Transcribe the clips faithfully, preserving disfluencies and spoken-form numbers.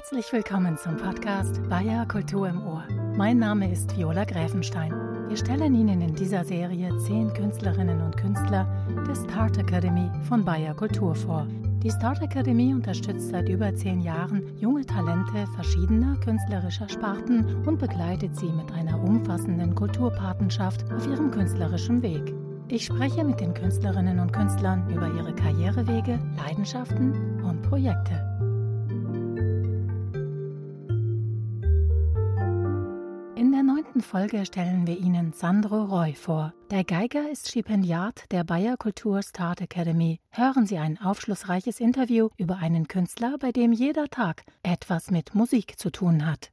Herzlich willkommen zum Podcast Bayer Kultur im Ohr. Mein Name ist Viola Gräfenstein. Wir stellen Ihnen in dieser Serie zehn Künstlerinnen und Künstler der Start Academy von Bayer Kultur vor. Die Start Academy unterstützt seit über zehn Jahren junge Talente verschiedener künstlerischer Sparten und begleitet sie mit einer umfassenden Kulturpatenschaft auf ihrem künstlerischen Weg. Ich spreche mit den Künstlerinnen und Künstlern über ihre Karrierewege, Leidenschaften und Projekte. In der neunten Folge stellen wir Ihnen Sandro Roy vor. Der Geiger ist Stipendiat der Bayer Kultur Start Academy. Hören Sie ein aufschlussreiches Interview über einen Künstler, bei dem jeder Tag etwas mit Musik zu tun hat.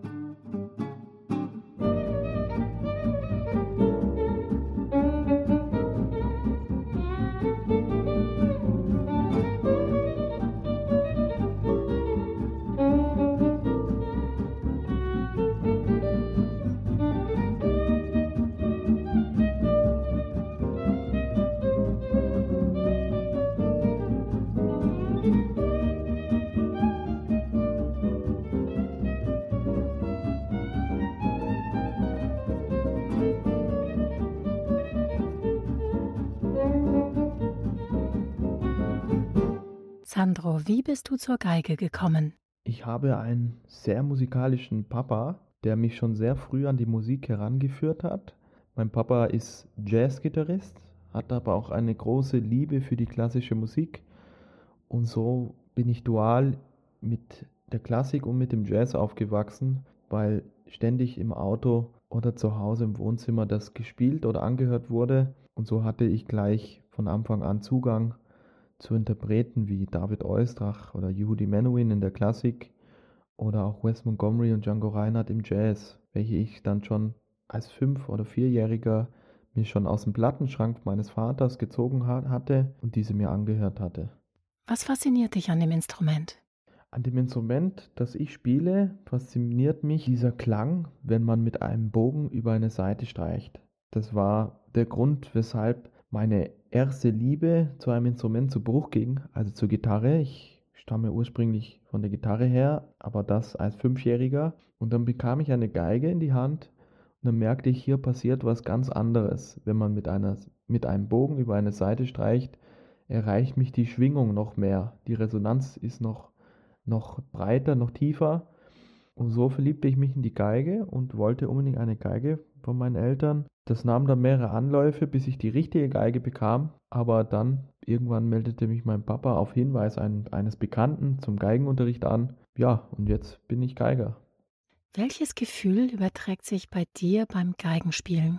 Sandro, wie bist du zur Geige gekommen? Ich habe einen sehr musikalischen Papa, der mich schon sehr früh an die Musik herangeführt hat. Mein Papa ist Jazzgitarrist, hat aber auch eine große Liebe für die klassische Musik. Und so bin ich dual mit der Klassik und mit dem Jazz aufgewachsen, weil ständig im Auto oder zu Hause im Wohnzimmer das gespielt oder angehört wurde. Und so hatte ich gleich von Anfang an Zugang zu Interpreten wie David Oistrakh oder Yehudi Menuhin in der Klassik oder auch Wes Montgomery und Django Reinhardt im Jazz, welche ich dann schon als Fünf- oder Vierjähriger mir schon aus dem Plattenschrank meines Vaters gezogen hatte und diese mir angehört hatte. Was fasziniert dich an dem Instrument? An dem Instrument, das ich spiele, fasziniert mich dieser Klang, wenn man mit einem Bogen über eine Saite streicht. Das war der Grund, weshalb meine erste Liebe zu einem Instrument zu Bruch ging, also zur Gitarre. Ich stamme ursprünglich von der Gitarre her, aber das als Fünfjähriger. Und dann bekam ich eine Geige in die Hand und dann merkte ich, hier passiert was ganz anderes. Wenn man mit, einer, mit einem Bogen über eine Saite streicht, erreicht mich die Schwingung noch mehr. Die Resonanz ist noch, noch breiter, noch tiefer. Und so verliebte ich mich in die Geige und wollte unbedingt eine Geige von meinen Eltern. Das nahm dann mehrere Anläufe, bis ich die richtige Geige bekam, aber dann irgendwann meldete mich mein Papa auf Hinweis ein, eines Bekannten zum Geigenunterricht an. Ja, und jetzt bin ich Geiger. Welches Gefühl überträgt sich bei dir beim Geigenspielen?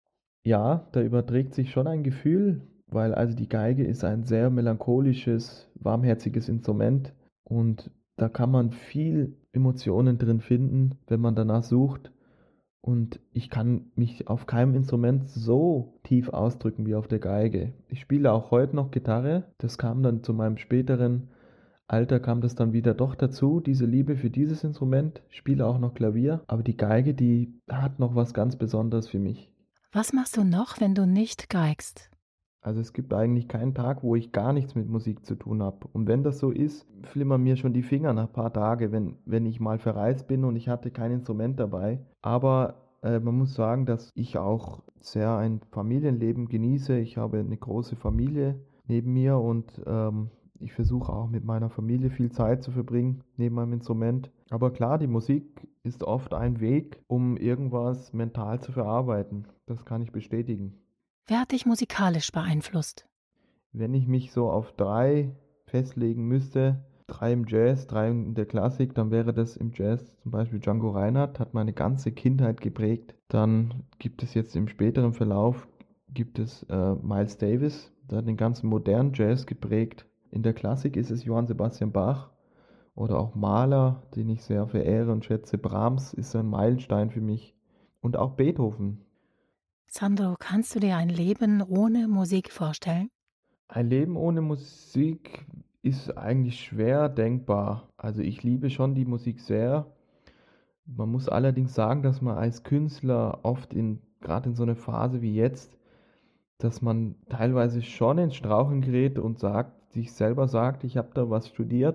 Ja, da überträgt sich schon ein Gefühl, weil also die Geige ist ein sehr melancholisches, warmherziges Instrument und da kann man viel Emotionen drin finden, wenn man danach sucht. Und ich kann mich auf keinem Instrument so tief ausdrücken wie auf der Geige. Ich spiele auch heute noch Gitarre. Das kam dann zu meinem späteren Alter, kam das dann wieder doch dazu, diese Liebe für dieses Instrument. Ich spiele auch noch Klavier, aber die Geige, die hat noch was ganz Besonderes für mich. Was machst du noch, wenn du nicht geigst? Also es gibt eigentlich keinen Tag, wo ich gar nichts mit Musik zu tun habe. Und wenn das so ist, flimmern mir schon die Finger nach ein paar Tagen, wenn, wenn ich mal verreist bin und ich hatte kein Instrument dabei. Aber äh, man muss sagen, dass ich auch sehr ein Familienleben genieße. Ich habe eine große Familie neben mir und ähm, ich versuche auch mit meiner Familie viel Zeit zu verbringen neben meinem Instrument. Aber klar, die Musik ist oft ein Weg, um irgendwas mental zu verarbeiten. Das kann ich bestätigen. Wer hat dich musikalisch beeinflusst? Wenn ich mich so auf drei festlegen müsste, drei im Jazz, drei in der Klassik, dann wäre das im Jazz zum Beispiel Django Reinhardt, hat meine ganze Kindheit geprägt. Dann gibt es jetzt im späteren Verlauf, gibt es äh, Miles Davis, der hat den ganzen modernen Jazz geprägt. In der Klassik ist es Johann Sebastian Bach oder auch Mahler, den ich sehr verehre und schätze. Brahms ist ein Meilenstein für mich und auch Beethoven. Sandro, kannst du dir ein Leben ohne Musik vorstellen? Ein Leben ohne Musik ist eigentlich schwer denkbar. Also ich liebe schon die Musik sehr. Man muss allerdings sagen, dass man als Künstler oft in, gerade in so einer Phase wie jetzt, dass man teilweise schon ins Straucheln gerät und sagt, sich selber sagt, ich habe da was studiert,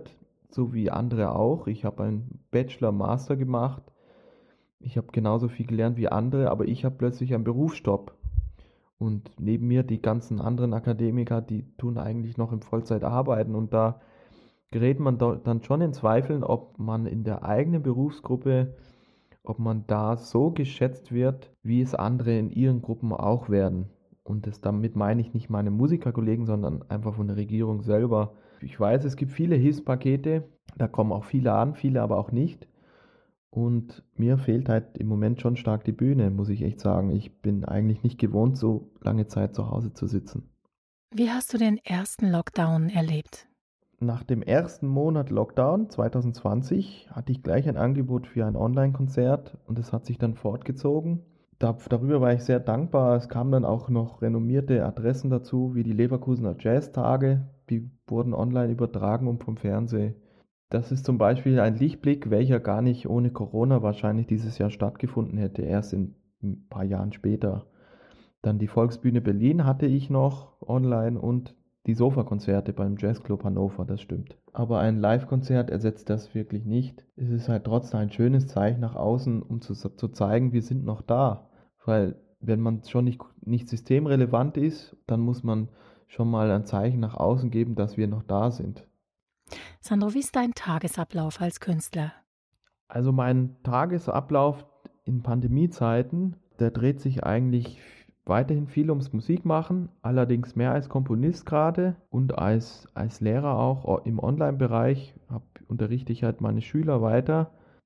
so wie andere auch. Ich habe einen Bachelor, Master gemacht. Ich habe genauso viel gelernt wie andere, aber ich habe plötzlich einen Berufsstopp. Und neben mir die ganzen anderen Akademiker, die tun eigentlich noch in Vollzeit arbeiten. Und da gerät man do- dann schon in Zweifeln, ob man in der eigenen Berufsgruppe, ob man da so geschätzt wird, wie es andere in ihren Gruppen auch werden. Und das, damit meine ich nicht meine Musikerkollegen, sondern einfach von der Regierung selber. Ich weiß, es gibt viele Hilfspakete, da kommen auch viele an, viele aber auch nicht. Und mir fehlt halt im Moment schon stark die Bühne, muss ich echt sagen. Ich bin eigentlich nicht gewohnt, so lange Zeit zu Hause zu sitzen. Wie hast du den ersten Lockdown erlebt? Nach dem ersten Monat Lockdown zwanzig zwanzig hatte ich gleich ein Angebot für ein Online-Konzert und es hat sich dann fortgezogen. Da, darüber war ich sehr dankbar. Es kamen dann auch noch renommierte Adressen dazu, wie die Leverkusener Jazztage. Die wurden online übertragen und vom Fernsehen. Das ist zum Beispiel ein Lichtblick, welcher gar nicht ohne Corona wahrscheinlich dieses Jahr stattgefunden hätte, erst in ein paar Jahren später. Dann die Volksbühne Berlin hatte ich noch online und die Sofakonzerte beim Jazzclub Hannover, das stimmt. Aber ein Live-Konzert ersetzt das wirklich nicht. Es ist halt trotzdem ein schönes Zeichen nach außen, um zu, zu zeigen, wir sind noch da. Weil wenn man schon nicht, nicht systemrelevant ist, dann muss man schon mal ein Zeichen nach außen geben, dass wir noch da sind. Sandro, wie ist dein Tagesablauf als Künstler? Also mein Tagesablauf in Pandemiezeiten, der dreht sich eigentlich weiterhin viel ums Musikmachen, allerdings mehr als Komponist gerade und als, als Lehrer auch im Online-Bereich, hab, unterrichte ich halt meine Schüler weiter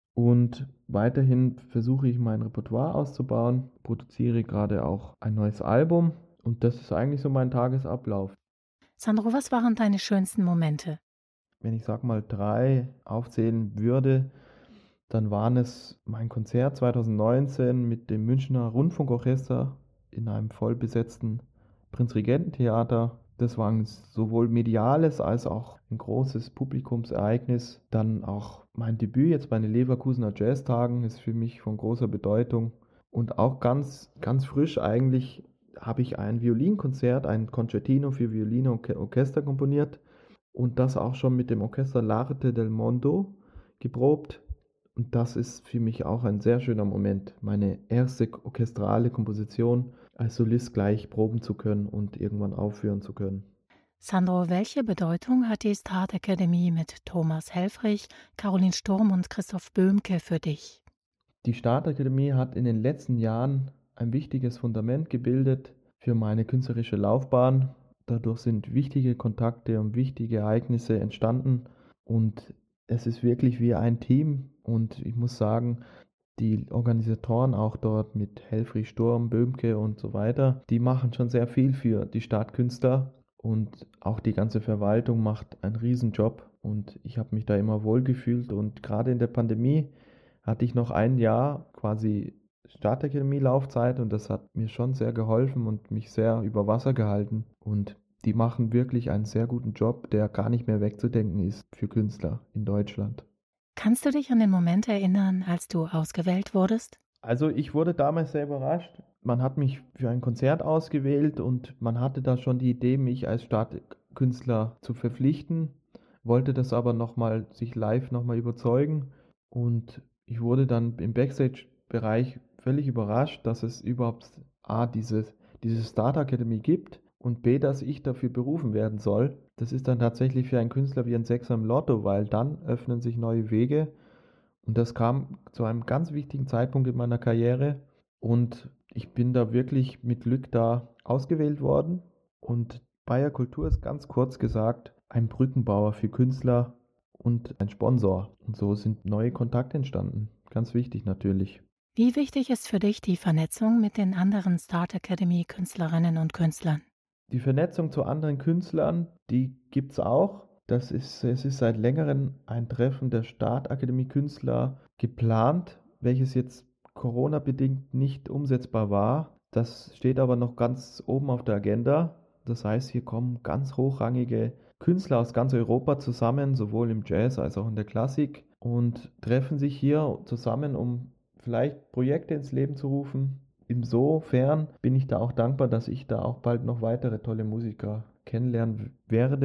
und weiterhin versuche ich mein Repertoire auszubauen, produziere gerade auch ein neues Album und das ist eigentlich so mein Tagesablauf. Sandro, was waren deine schönsten Momente? Wenn ich sag mal drei aufzählen würde, dann waren es mein Konzert zwanzig neunzehn mit dem Münchner Rundfunkorchester in einem vollbesetzten Prinzregententheater. Das war ein sowohl mediales als auch ein großes Publikumsereignis. Dann auch mein Debüt jetzt bei den Leverkusener Jazztagen ist für mich von großer Bedeutung. Und auch ganz, ganz frisch eigentlich habe ich ein Violinkonzert, ein Concertino für Violine und Orchester komponiert und das auch schon mit dem Orchester L'Arte del Mondo geprobt. Und das ist für mich auch ein sehr schöner Moment, meine erste orchestrale Komposition als Solist gleich proben zu können und irgendwann aufführen zu können. Sandro, welche Bedeutung hat die Start Academy mit Thomas Helfrich, Caroline Sturm und Christoph Böhmke für dich? Die Start Academy hat in den letzten Jahren ein wichtiges Fundament gebildet für meine künstlerische Laufbahn. Dadurch sind wichtige Kontakte und wichtige Ereignisse entstanden und es ist wirklich wie ein Team und ich muss sagen, die Organisatoren auch dort mit Helfrich Sturm, Böhmke und so weiter, die machen schon sehr viel für die Startkünstler und auch die ganze Verwaltung macht einen Riesenjob und ich habe mich da immer wohl gefühlt und gerade in der Pandemie hatte ich noch ein Jahr quasi Startakademie-Laufzeit und das hat mir schon sehr geholfen und mich sehr über Wasser gehalten und die machen wirklich einen sehr guten Job, der gar nicht mehr wegzudenken ist für Künstler in Deutschland. Kannst du dich an den Moment erinnern, als du ausgewählt wurdest? Also ich wurde damals sehr überrascht. Man hat mich für ein Konzert ausgewählt und man hatte da schon die Idee, mich als Startkünstler zu verpflichten, wollte das aber nochmal sich live nochmal überzeugen und ich wurde dann im Backstage-Bereich völlig überrascht, dass es überhaupt A, dieses, diese Start Academy gibt und B, dass ich dafür berufen werden soll. Das ist dann tatsächlich für einen Künstler wie ein Sechser im Lotto, weil dann öffnen sich neue Wege. Und das kam zu einem ganz wichtigen Zeitpunkt in meiner Karriere und ich bin da wirklich mit Glück da ausgewählt worden. Und Bayer Kultur ist ganz kurz gesagt ein Brückenbauer für Künstler und ein Sponsor. Und so sind neue Kontakte entstanden. Ganz wichtig natürlich. Wie wichtig ist für dich die Vernetzung mit den anderen Start Academy Künstlerinnen und Künstlern? Die Vernetzung zu anderen Künstlern, die gibt es auch. Das ist, es ist seit längerem ein Treffen der Startakademie-Künstler geplant, welches jetzt Corona-bedingt nicht umsetzbar war. Das steht aber noch ganz oben auf der Agenda. Das heißt, hier kommen ganz hochrangige Künstler aus ganz Europa zusammen, sowohl im Jazz als auch in der Klassik, und treffen sich hier zusammen, um vielleicht Projekte ins Leben zu rufen. Insofern bin ich da auch dankbar, dass ich da auch bald noch weitere tolle Musiker kennenlernen werde.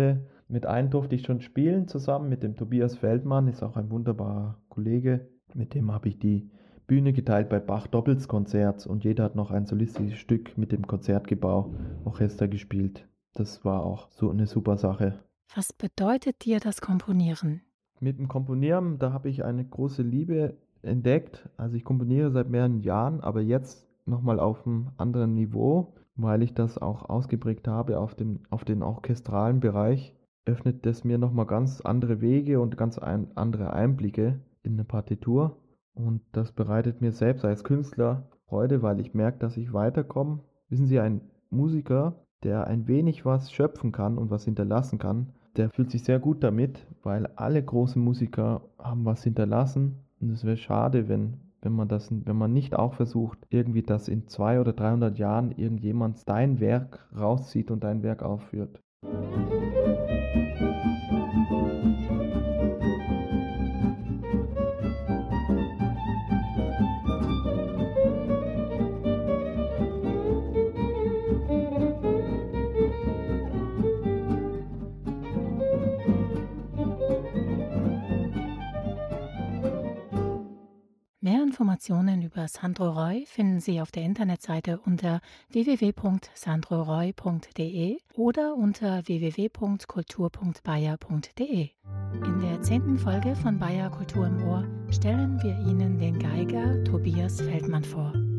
Mit einem durfte ich schon spielen zusammen mit dem Tobias Feldmann, ist auch ein wunderbarer Kollege. Mit dem habe ich die Bühne geteilt bei Bach Doppels Konzert und jeder hat noch ein solistisches Stück mit dem Konzertgebau Orchester gespielt. Das war auch so eine super Sache. Was bedeutet dir das Komponieren? Mit dem Komponieren, da habe ich eine große Liebe entdeckt. Also ich komponiere seit mehreren Jahren, aber jetzt nochmal auf einem anderen Niveau, weil ich das auch ausgeprägt habe auf dem, auf den orchestralen Bereich, öffnet das mir nochmal ganz andere Wege und ganz ein, andere Einblicke in eine Partitur. Und das bereitet mir selbst als Künstler Freude, weil ich merke, dass ich weiterkomme. Wissen Sie, ein Musiker, der ein wenig was schöpfen kann und was hinterlassen kann, der fühlt sich sehr gut damit, weil alle großen Musiker haben was hinterlassen. Und es wäre schade, wenn, wenn man das, wenn man nicht auch versucht, irgendwie, dass in zweihundert oder dreihundert Jahren irgendjemand dein Werk rauszieht und dein Werk aufführt. Mehr Informationen über Sandro Roy finden Sie auf der Internetseite unter w w w punkt sandro roy punkt d e oder unter w w w punkt kultur punkt bayer punkt d e. In der zehnten Folge von Bayer Kultur im Ohr stellen wir Ihnen den Geiger Tobias Feldmann vor.